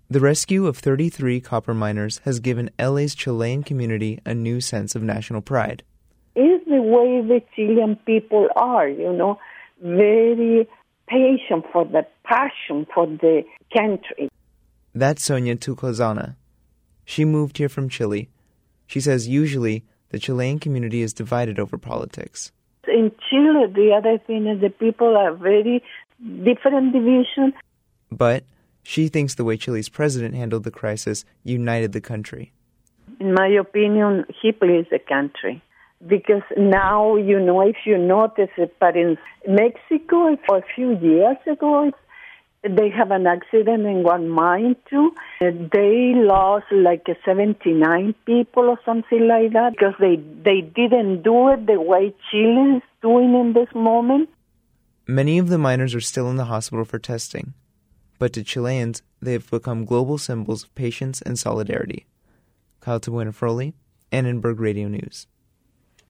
The rescue of 33 copper miners has given LA's Chilean community a new sense of national pride. It's the way the Chilean people are, very patient for the passion for the country. That's Sonia Tuclazana. She moved here from Chile. She says usually the Chilean community is divided over politics. In Chile, the other thing is the people are very different divisions. But she thinks the way Chile's president handled the crisis united the country. In my opinion, he pleased the country. Because now, if you notice it, but in Mexico, for a few years ago, they have an accident in one mine too. They lost 79 people or something like that because they didn't do it the way Chile is doing in this moment. Many of the miners are still in the hospital for testing. But to Chileans, they have become global symbols of patience and solidarity. Kyle Buenafroli, Annenberg Radio News.